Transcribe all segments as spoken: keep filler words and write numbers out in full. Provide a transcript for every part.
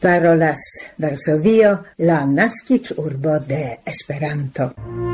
Parolas Varsovio, la naskiĝurbo de Esperanto.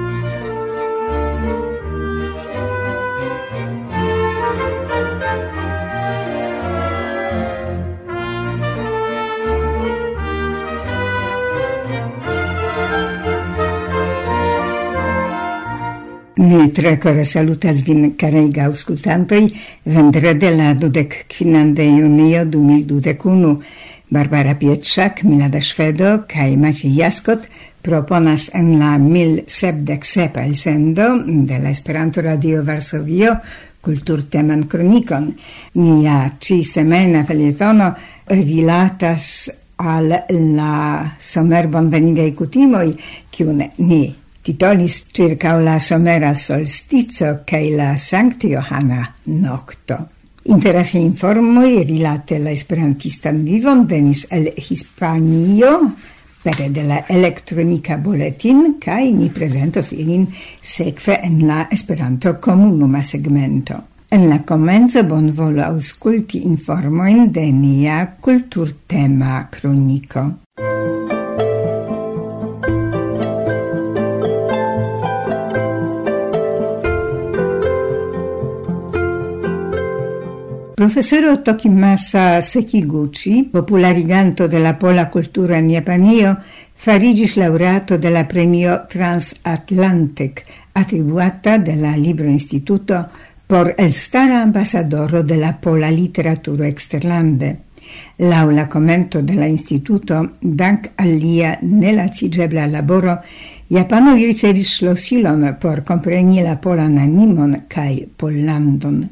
Ni tre kore salutas vin, carei aŭskultantoj, vendrede la dudek kvinan de junio du mil dudek unu. Barbara Pietrzak, Milada Szwedo kaj Maciej Jaskot proponas en la mil sepdek sepa elsendo de la Esperanto Radio Varsovio kulturteman kronikon. Nia ĉi-semajna felietono rilatas al la somerbonvenigaj kutimoj, kiun ni titolis circa la somera solstizo kaj la Sankta Johana nokto. Interesse informoi rilate la esperantistan vivon venis el Hispanio pere de la elektronika boletin kaj ni prezentos ilin sekve en la Esperanto komunuma segmento. En la komenco bonvolu aŭskulti informojn de nia kulturtema kroniko. Profesoro Tokimasa Sekiguchi, populariganto de la pola cultura in Japanio, farigis laureato de la premio Transatlantic, attribuata de la Libro Instituto por el stara ambasadoro de la pola literaturo exterlande. Lau la commento de la Instituto, dank al lia nelacigebla laboro, Japano ricevis ŝlosilon por kompreni la polan animon kaj Pollandon.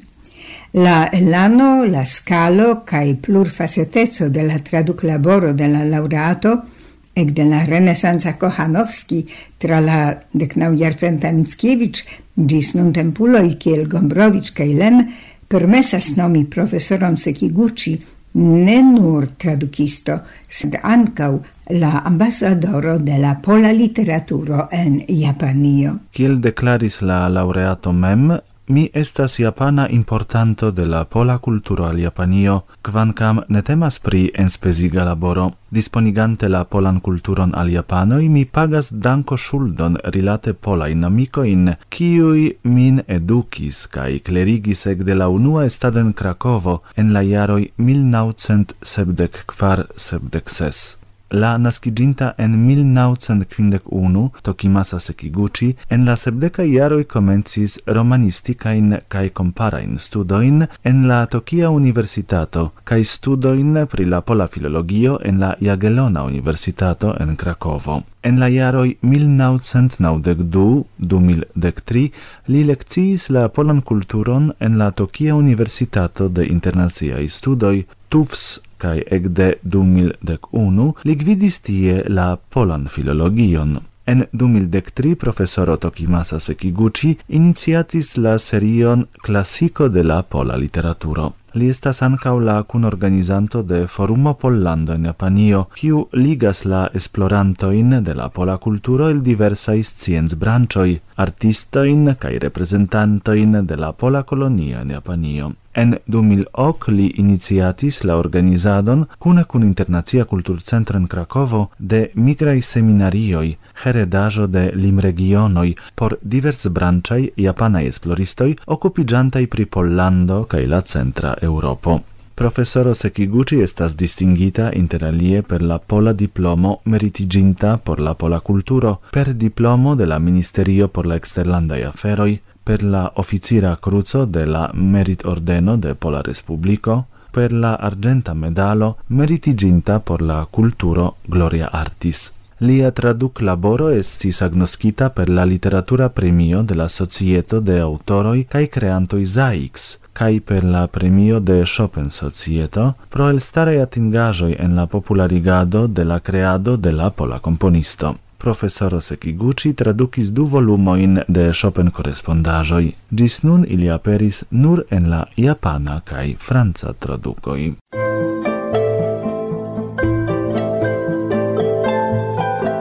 La elano, la scalo cae plurfacetezo de la traduclaboro de la laureato ec de la Renesanza Kochanowski tra la decnaŭjarcenta Mickiewicz gis nuntempuloj kiel Gombrowicz kaj Lem permesas nomi profesoron Sekiguchi ne nur tradukisto, sed ankaŭ la ambasadoro de la pola literaturo en Japanio. Kiel deklaris la laureato mem, mi estas japana importanto de la pola kulturo al Japanio, kvankam ne temas pri enspeziga laboro. Disponigante la polan kulturon al japanoj, mi pagas danko ŝuldon rilate polajn amikojn, kiuj min edukis kaj klerigis ekde la unua estado en Krakovo en la jaroj mil naŭcent sepdek kvar sepdek ses. La naskiĝinta en mil naŭcent kvindek unu Tokimasa Sekiguchi en la sepdekaj jaroj komencis romanistikajn kaj komparajn studojn en la Tokia Universitato kaj studojn pri la pola filologio en la Jagelona Universitato en Krakovo. En la jaroj mil naŭcent naŭdek du - du mil dek tri li lekciis la polan kulturon en la Tokia Universitato de Internaciaj Studoj Tufts kaj ekde du mil dek unu li gvidis tie la polan filologion. En du mil dek tri profesoro Tokimasa Sekiguchi iniciatis la serion Klasiko de la pola literaturo. Li estas ankaŭ la kunorganizanto de Forumo Pollando en Japanio, kiu ligas la esplorantojn de la pola kulturo el diversaj sciencbranĉoj, artistojn kaj reprezentantojn de la pola kolonio en Japanio. En du mil ok li iniciatis la organizadon kune kun Internacia Kulturcentro en Krakovo de migraj seminarioj, heredaĵo de limregionoj por diversbranĉaj japanaj esploristoj okupiĝantaj pri Pollando kaj la centra Europo. Profesoro Sekiguchi estas distingita inter alie per la pola diplomo meritiginta por la pola kulturo, per diplomo de la Ministerio por la Eksterlandaj Aferoj, per la oficira cruzo de la Merit Ordeno de Pola Respubliko, per la argenta medalo meritiginta por la kulturo Gloria Artis. Lia traduc laboro estis agnoskita per la literatura premio de la Societo de Autoroj kaj Kreantoj Zaix, kaj per la premio de Chopin Societo pro elstaraj atingaĵoj en la popularigado de la kreado de la pola komponisto. Profesoro Sekiguchi tradukis du volumojn de Chopin korespondaĵoj. Ĝis nun ili aperis nur en la japana kaj franca tradukoj.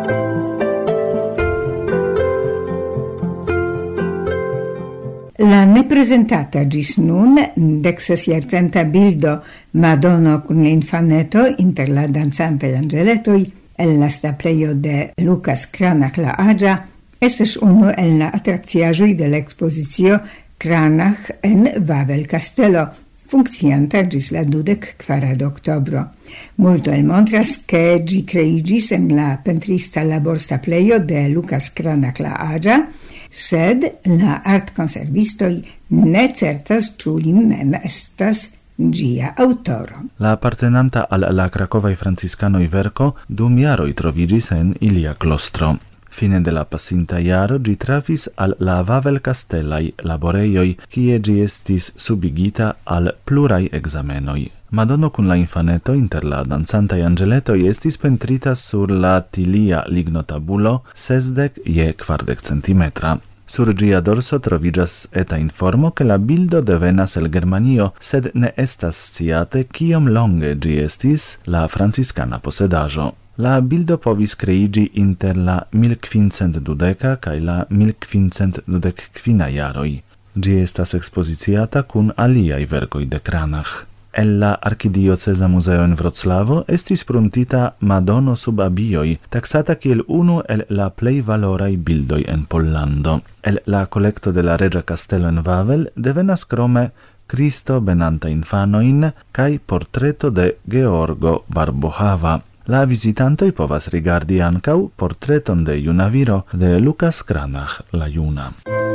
La ne presentata gis nun dexesiercenta bildo Madonna con infaneto inter la danzante angeletoi el la stapleio de Lucas Cranach la Agia, estes uno el la attracciagioi de l'expositio Cranach en Wawel Castello, funccianta gis la dudec quarad octobro. Multo el montras che gi creigis en la pentrista labor stapleio de Lucas Cranach la Agia, sed la art conservistoi ne certas ciu li mem estas gia autoro. La appartenanta al la Cracovai franciscanoi verco dum jaroi trovigis en ilia clostro. Fine de la passinta jaro gi trafis al la Wawel Castellai laboreioi, kie gi estis subigita al plurai examenoi. Madonno cun la infaneto inter la danzantai angeletoi estis pentrita sur la tilia lignotabulo sesdec je quardec centimetra. Sur gia dorso trovigas eta informo che la bildo devenas el Germanio, sed ne estas sciate kiom longe gi estis la franciscana posedaĵo. La bildo povis creigi inter la mil quince dudeka kaj la mil quince dudek kvina jaroj. Gi estas ekspoziciata kun aliaj verkoj de Cranach. El la Arkidioceza Museo en Wroclavo estis pruntita Madono sub abioj, taxata kiel unu el la plej valoraj bildoj en Pollando. El la kolekto de la Reĝa Kastelo en Wawel devenas krome Kristo benanta infanojn kaj portreto de Georgo Barbohava. La visitantoj povas rigardi ankaŭ portreton de juna viro de Lucas Cranach la juna.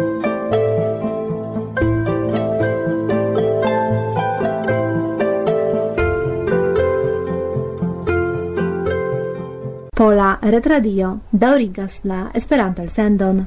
Pola Retradio daŭrigas la Esperanto-elsendon.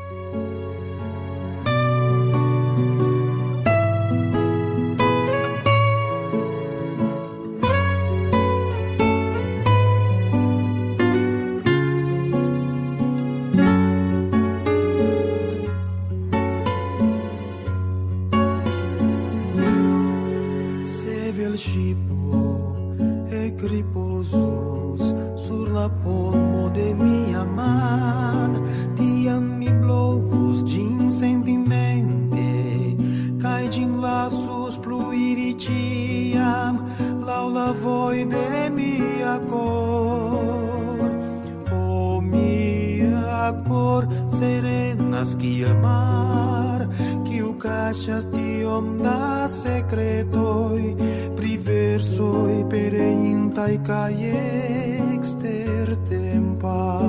Polmo de mia man, tiam mi blovus gin sentimente, cae gin lasus pluiri ciam, lau la voi de mia cor. O mia cor serenas kiel mar, kiu caxas tiom da secretoi, pri versoi pereintai cae extertempai.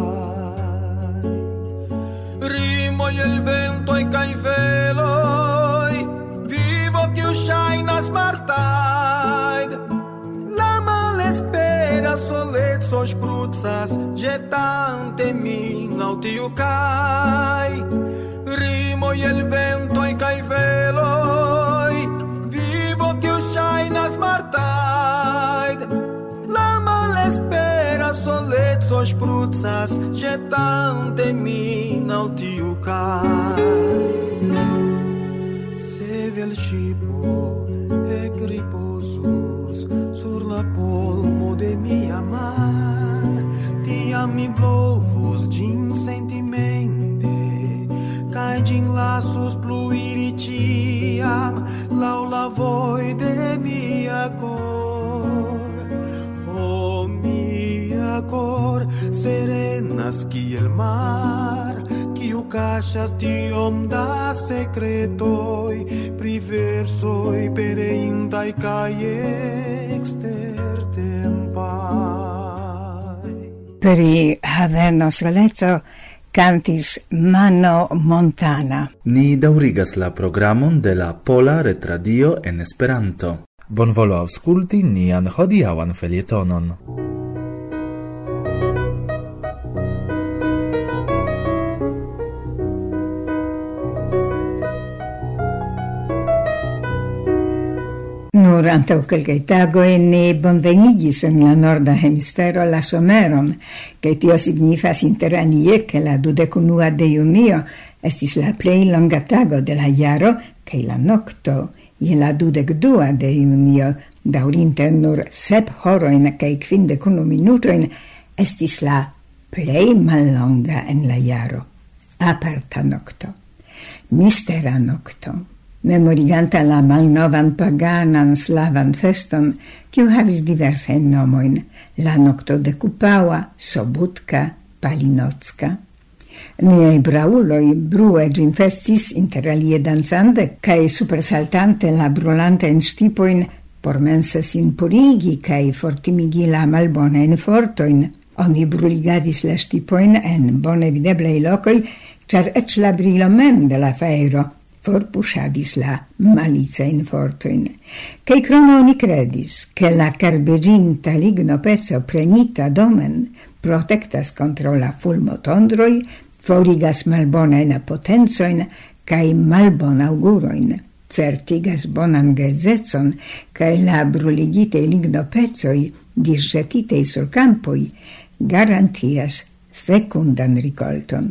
Rimoi el ventoi cae veloi, vivo kiu shainas martaid, la malespera solezo spruzzas, jetante min au tiu cae. Rimoi el ventoi cae veloi, vivo kiu shainas martaid, la malespera solezo spruzzas, jetante min au tiu cae. Se vel scipo ec riposus sur la polmo de mia man, tiam mi blovus gin sentimente, cae gin lasus pluiri ciam, lau la voi de mia cor. O mia cor serenas kiel mar, kiu caxas tiom da secretoi, pri versoi pereintai cae extertempai. Pri haveno soleco cantis Mano Montana. Ni daŭrigas la programon de la Pola Retradio en Esperanto. Bonvolu aŭskulti nian hodiaŭan felietonon. Nur antau kelkaj tagoj ni bonvenigis en la norda hemisfero la someron, kaj tio signifas inter alie ke la dudek-unua de junio estis la plej longa tago de la jaro, kaj la nokto je la dudek-dua de junio, daŭrinte nur sep horojn kaj kvindek unu minutojn, estis la plej mallonga en la jaro. Aparta nokto, mistera nokto, memoriganta la malnovan paganan slavan feston, kiu havis diversajn nomojn, la nokto de Kupaua, Sobutka, Palinocka. Niaj brauloj brue ĝin festis interalie dancante kaj supersaltante la brulantajn ŝtipojn por mense sin purigi kaj fortimigi la malbonajn fortojn. Oni bruligadis la ŝtipojn en bone videblaj lokoj, ĉar eĉ la brilo mem de la fajro forpuŝadis la malicajn fortojn. Kaj krome oni kredis, ke la karbeĝinta lignopeco prenita domen protektas kontraŭ la fulmotondroj, forigas malbonajn potencojn kaj malbonaŭgurojn, certigas bonan geedzecon kaj la bruligitaj lignopecoj disĵetitaj sur kampoj garantias fekundan rikolton.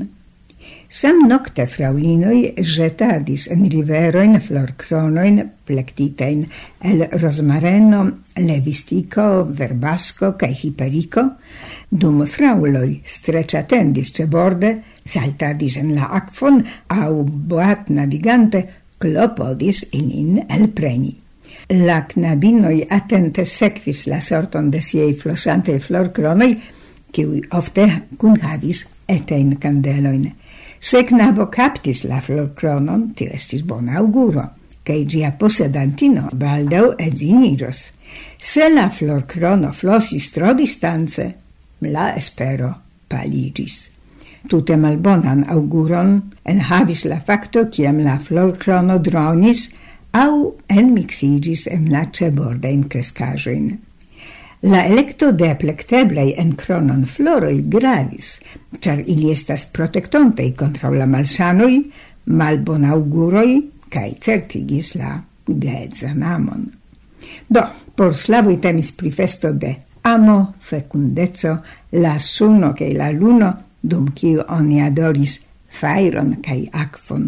Samnokte fraŭlinoj ĵetadis en riverojn florkronojn plektitajn el rozmareno, levistiko, verbasko kaj hiperiko, dum fraŭloj streĉatendis ĉeborde, saltadis en la akvon aŭ boatnavigante klopodis ilin elpreni. La knabinoj atente sekvis la sorton de siaj flosantej florkronoj, kiuj ofte kunhavis etajn kandelojn. Se knabo kaptis la florkronon, tio estis bona aŭguro, kaj ĝia posedantino baldaŭ edziniĝos. Se la florkrono flosis tro distance, la espero paliĝis. Tute malbonan aŭguron enhavis la fakto, kiam la florkrono dronis aŭ enmiksiĝis en la ĉebordajn kreskaĵojn. La elekto de plekteblaj en kronon floroj gravis, ĉar ili estas protektontaj kontraŭ la malsanoj, malbonaŭguroj kaj certigis la geedzan amon. Do, por slavoj temis pri festo de amo, fekundeco, la suno kaj la luno, dum kiu oni adoris fajron kaj akvon.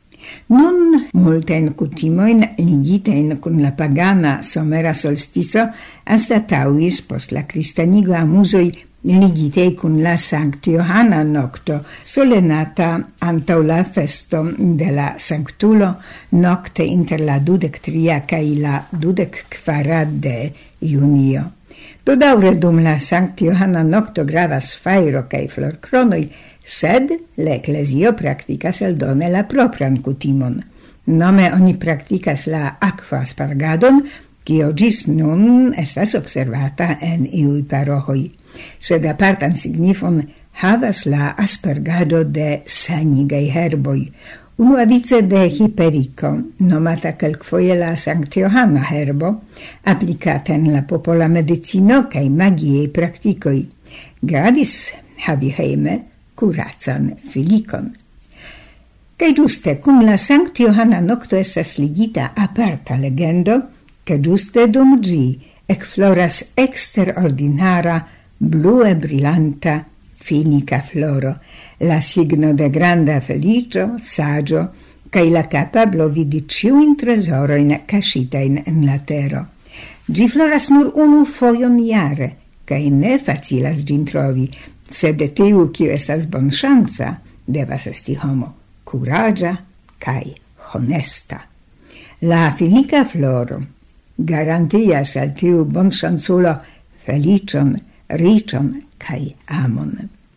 Nun multajn kutimojn ligitajn kun la pagana somera solstico anstataŭis post la kristanigo amuzoj ligitaj kun la Sankt Johana nokto, solenata antaŭ la festo de la Sanktulo nokte inter la dudek tria kaj la dudek kvara de junio. Do daŭre dum la Sankt Johana nokto gravas fajro kaj florkronoj, sed l'Eklezio praktikas eldone la propran kutimon. Nome oni praktikas la akva aspergadon, kio ĝis nun estas observata en iuj paroĥoj. Sed apartan signifon havas la aspergado de sanigaj herboj, unuavice de hiperiko, nomata kelkfoje la Sankt Johana herbo, aplikata en la popola medicino kaj magiaj praktikoj. Gravis havi hejme kuracan filikon. Kaj ĝuste kun la Sankt Johana nokto estas ligita aparta legendo, ke ĝuste dum ĝi ekfloras eksterordinara blue brilanta finika floro, la signo de granda feliĉo, saĝo kaj la kapablo vidi ĉiujn trezorojn kaŝitajn en la tero. Ĝi floras nur unu fojon jare, kaj ne facilas ĝin trovi, sed tiu, kiu estas bonŝanca, devas esti homo kuraĝa kaj honesta. La finika floro garantias al tiu bonŝanculo feliĉon, riĉon kaj amon.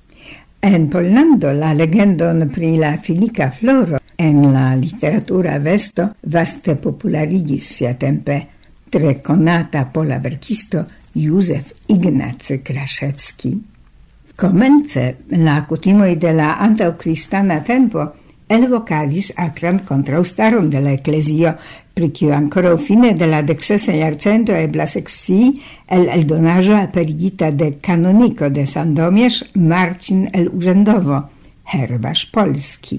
En Pollando la legendon pri la finika floro en la literatura vesto vaste popularigis siatempe tre konata pola verkisto Józef Ignacy Kraszewski. Komence la kutimoj de la antaŭkristana tempo elvokadis akran kontraŭstaron de la Eklezio, pri kiu ankoraŭ fine de la deksesa jarcento eblas ekscii el eldonaĵo aperigita de kanoniko de Sandomierz Marcin el Urzędowo, herbasz polski.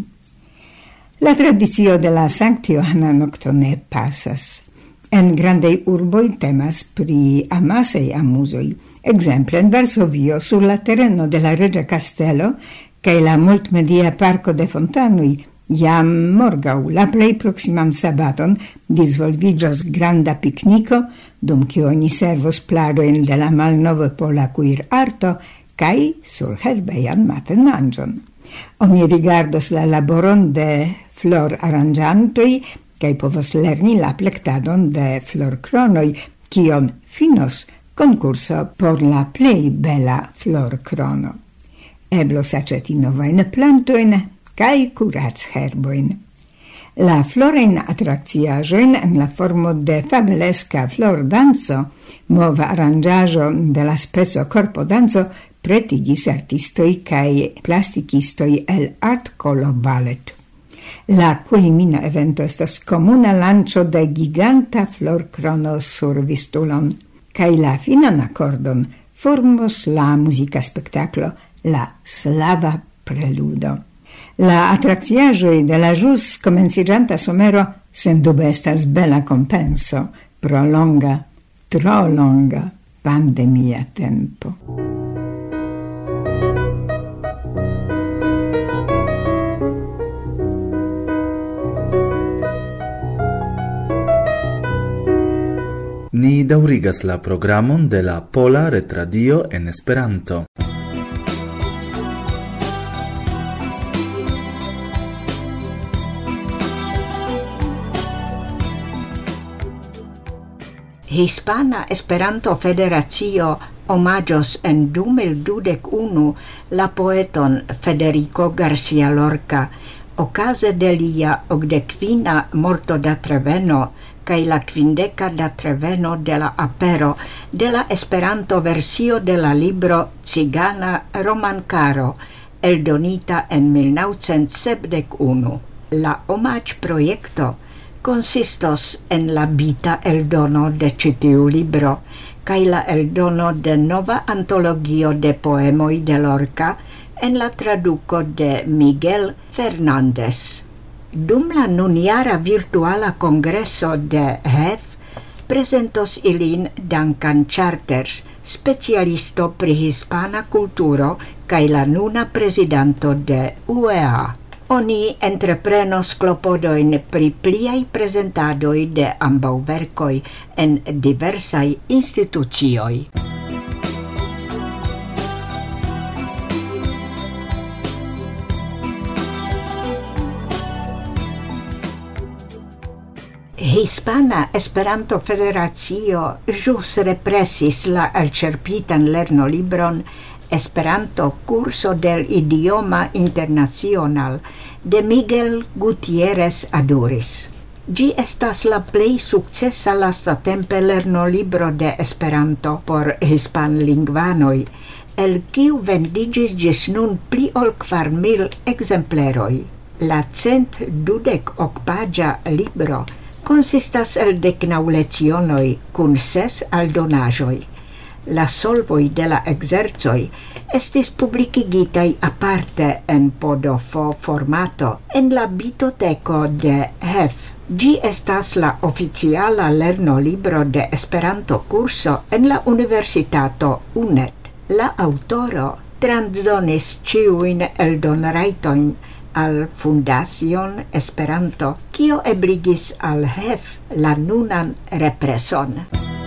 La tradicio de la Sankt Johana nokto ne pasas. En grandaj urboj temas pri amasaj amuzoj. Exemple en Varsovio, sur la tereno de la Reĝa Kastelo kaj la multmedia parko de fontanoj, jam morgaŭ la plej proksiman sabaton disvolviĝos granda pikniko, dum kiu oni servos pladojn de la malnova pola kuirarto kaj surherbejan matenmanĝon. Oni rigardos la laboron de floraranĝantoj kaj povos lerni la plektadon de florkronoj, kion finos konkurso por la plej bela florkrono. Eblos aĉeti novajn plantojn kaj kuracherbojn. La florajn atrakciaĵojn en la formo de fabeleska flordanco, mova aranĝaĵo de la speco korpodanco, pretigis artistoj kaj plastikistoj el Art Color Ballet. La culmina evento estas komuna lanĉo de giganta florkrono sur Vistulon, kaj la finan akordon formos la muzika spektaklo La Slava Preludo. La atrakciaĵoj de la ĵus komenciĝanta somero sendube estas bela kompenso pro longa, tro longa pandemia tempo. Ni daŭrigas la programon de la Pola Retradio en Esperanto. Hispana Esperanto Federacio omaĝos en du mil dudek unu la poeton Federico García Lorca okaze de lia okdekvina mortodatreveno kaj la kvindeka datreveno de la apero de la Esperanto-versio de la libro Cigana Romankaro, eldonita en mil naŭcent sepdek unu. La omaĝprojekto consistos en la bita eldono de ĉi tiu libro kaj la eldono de nova antologio de poemoj de Lorca en la traduko de Miguel Fernández. Dum la nunjara virtuala kongreso de H E F prezentos ilin Duncan Charters, specialisto pri hispana kulturo kaj la nuna prezidanto de U E A. Oni entreprenos klopodojn pri pliaj prezentadoj de ambaŭ verkoj en diversaj institucioj. Hispana Esperanto Federacio ĵus represis la elĉerpitan lernolibron Esperanto Curso del Idioma Internacional de Miguel Gutiérrez Aduris. Ĝi estas la plej sukcesa lastatempe lernolibro de Esperanto por hispanlingvanoj, el kiu vendiĝis ĝis nun pli ol kvar mil ekzempleroj. La cent dudek okpaĝa libro consistas el deknaŭ lecionoj kun ses aldonaĵoj. La solvoj de la ekzercoj estis publikigitaj aparte en P D F formato en la bitoteko de H E F. Ĝi estas la oficiala lernolibro de Esperanto-kurso en la Universitato U N E T. La aŭtoro transdonis ĉiujn eldonrajtojn al Fundación Esperanto, kio ebligis al H E F la nunan represon.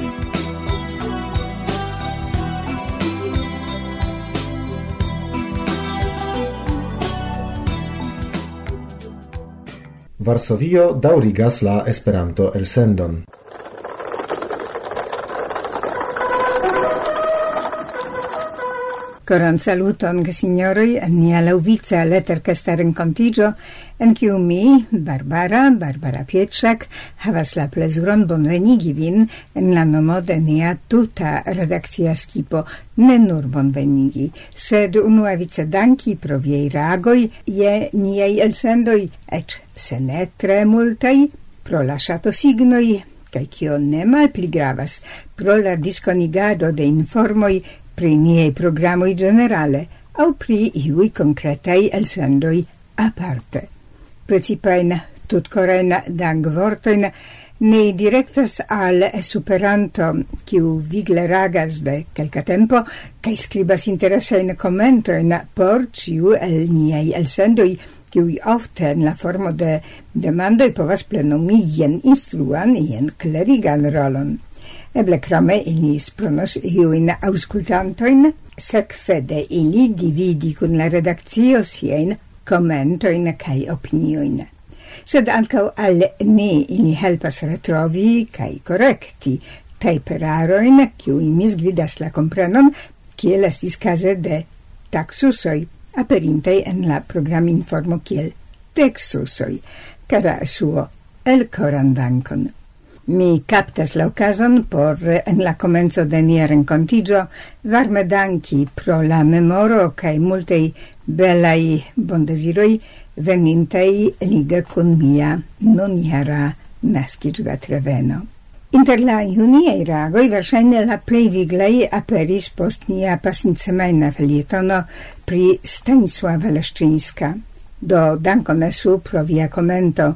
Varsovio daŭrigas la Esperanto elsendon. Koran saluton, gesignoroj, en nia laŭvica leterkesta renkontiĝo, en kiu mi, Barbara, Barbara Pietrzak, havas la plezuron bonvenigi vin en la nomo de nia tuta redakcia skipo, ne nur bonvenigi, sed unuavice danki pro viaj reagoj je niaj elsendoj, eĉ se ne tre multaj, pro la ŝatosignoj, kaj kio ne malpli gravas, pro la diskonigado de informoj pri niei programoi generale, au pri iui concretai elsendoi aparte. Precipain tutcorain dangvortoin ne directas al Esperanto, kiu vigle ragas de kelka tempo, kai skribas interesain commentoin por ciu el niei elsendoi, kiui ofte en la formo de demandoi povas plenumi jen instruan, jen klerigan rolon. Eble krome ili spronos iuin auskultantoin, sekve de ili dividi kun la redakcio sien komentoin kaj opinioin. sed ankaŭ al ni ili helpas retrovi kaj korekti tajperaroin, kiuj misgvidas la komprenon, kiel estis kaze de taxusoj, aperintej en la programinformo kiel texusoj. Cara suo, el coran dankon. Mi captas la occasion por en la comenzo de nia rencontigio varme danki pro la memoro cae multei belai bondesiroi venintei liga con mia noniara nascitda treveno. Inter la juniei ragoi verŝajne la plej viglaj aperis post nia pasintsemajna felietono pri Stanisława Leszczyńska. Do dankon esu pro via commento.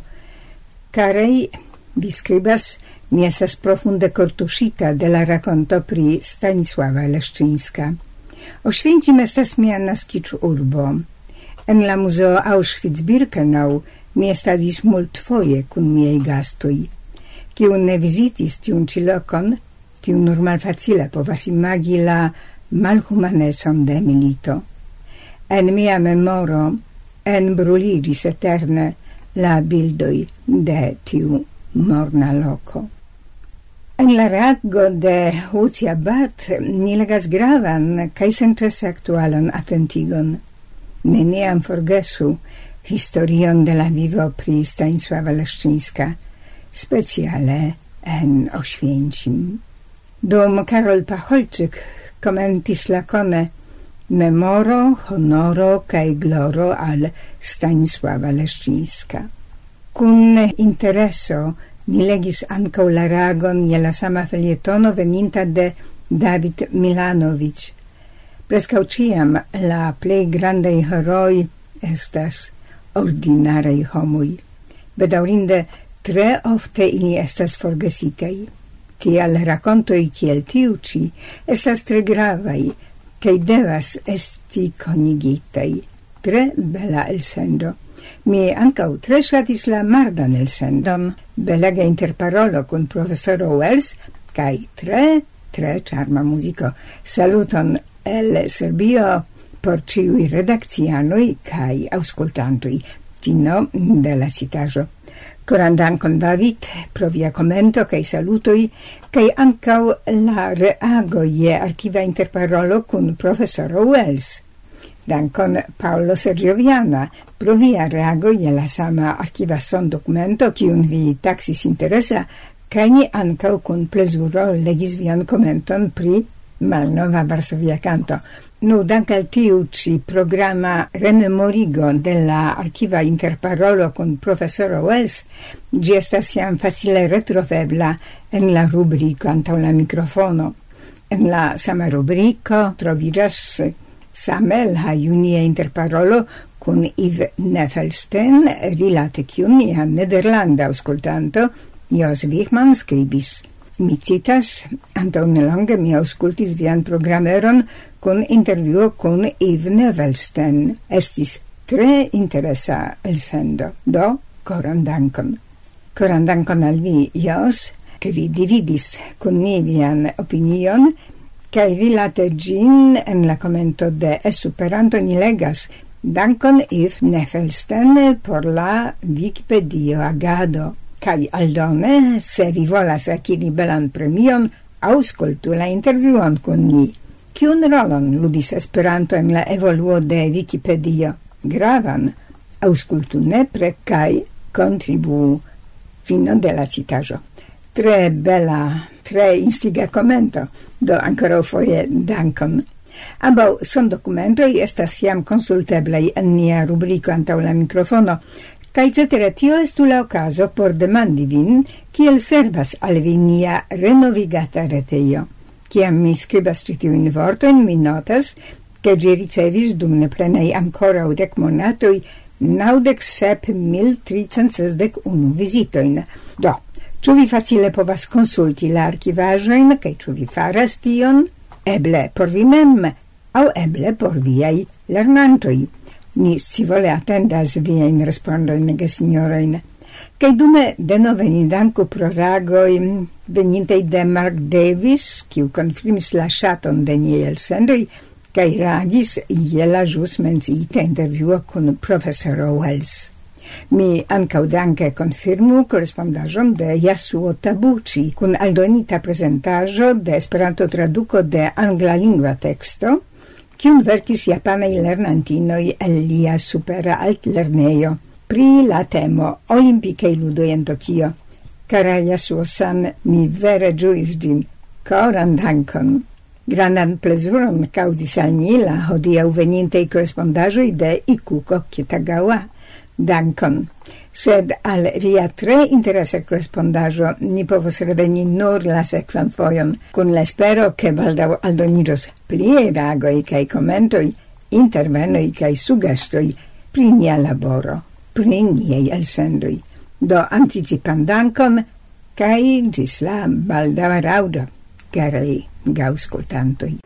Carei, vi scribas, mi esas profunde kortuŝita de la rakonto pri Stanisława Leszczyńska. Oświęcim estas mia naskiĝurbo. En la muzeo Auschwitz-Birkenau mi estadis multfoje kun miaj gastoj. Kiu ne vizitis tiun ĉi lokon, tiu nur malfacile povas imagi la malhumanecon de milito. En mia memoro enbruligis eterne la bildoj de tiu morna loko. En la reago de Lucia Bat ni legas gravan kaj senĉese aktualan atentigon. Neniam forgesu historion de la vivo pri Stanisława Leszczyńska, speciale en Oświęcim. Dum Karol Pacholczyk komentis lakone memoro, honoro kaj gloro al Stanisława Leszczyńska. Kun intereso ni legis ankaŭ la reagon je la sama felietono veninta de David Milanovic. Preskaŭ ĉiam la plej grandaj heroj estas ordinaraj homoj. Bedaŭrinde tre ofte ili estas forgesitaj. Tial rakontoj kiel tiu ĉi estas tre gravaj kaj devas esti konigitaj. Tre bela elsendo. Mi ankaŭ tre ŝatis la mardan elsendon, belega interparolo kun profesoro Wells kaj tre, tre ĉarma muziko. Saluton el Serbio por ĉiuj redakcianoj kaj aŭskultantoj. Fino de la citaĵo. Koran dankon, David, pro via commento kaj salutoj, kaj ankaŭ la reago je arkiva interparolo kun profesoro Wells. Dankon, Paolo Sergioviana, pro via reago je la sama arkiva sondocumento, kiun vi taxis interesa, kaj ni ankaŭ kun plezuro legis vian commenton pri malnova Varsovia Canto. Nu, dank al tiu ci programa rememorigo de la arkiva interparolo con profesoro Wells, gi estas jam facile retrovebla en la rubrico antaŭ la mikrofono. En la sama rubrico troviĝas same la junia interparolo con Yves Nefelsten, rilate kiun nia nederlanda aŭskultanto Jos Wichmann skribis. Mi citas, antaŭ nelonge mi aŭskultis vian programeron con intervjuo con Yves Nefelsten. Estis tre interesa elsendo. Do, koran dankon. Koran dankon al vi, Jos, che vi dividis con ni vian opinion, kaj rilate ĝin en la commento de Esperanto ni legas. Dankon Yves Nefelsten por la Wikipedio agado. Kaj aldone, se vi volas akiri belan premion, aŭskultu la intervjuon kun ni. Kiun rolon ludis Esperanto en la evoluo de Wikipedio? Gravan. Aŭskultu nepre kaj kontribuu. Fino de la citaĵo. Tre bela, tre instiga commento, do ankoraŭfoje dankon. Ambaŭ sondokumentoj estas jam konsulteblaj en nia rubriko antaŭ la mikrofono, kaj cetere tio estu la okazo por demandi vin, kiel servas al vi nia renovigata retejo. Kiam mi skribas ĉi tiujn vortojn, mi notas, ke ĝi ricevis dum neplenaj ankoraŭ dek monatoj naŭdek sep mil tricent sesdek unu vizitojn. Do, ĉu vi facile povas konsulti la arkivaĵojn, kaj ĉu vi faras tion? Eble por vi mem, aŭ eble por viaj lernantoj. Ni scivole attendas viajn respondojn, gesinjorojn. Kaj dume denove ni danku pro reagoj venintej de Mark Davis, kiu konfirmis la ŝaton de niaj elsendoj, kaj reagis je la ĵus menciita intervjuo kun profesoro Wells. Mi ancau danke confirmu correspondajon de Yasuo Tabucci, cun aldonita presentajo de Esperanto traduco de angla lingua texto, cium verkis japanei lernantinoi el lia supera altlerneio, pri la temo Olimpicei ludoi en Tokio. Cara Yasuo-san, mi vere giuis gin, coran dankon. Grandan plezuron caudis al mi la hodiau venintei correspondajoi de Ikuko Kitagawa. Dankon. Sed al ria tre interesa correspondajo ni povos reveni nur la sekvan fojon, kun la spero che baldau aldoniĝos plie reagoj kaj komentoj, intervenoj kaj sugestoj pri nia laboro, pri niaj elsendoj. Do anticipan dankon kaj ĝis la baldaŭa raŭdo, karaj gaŭskultantoj.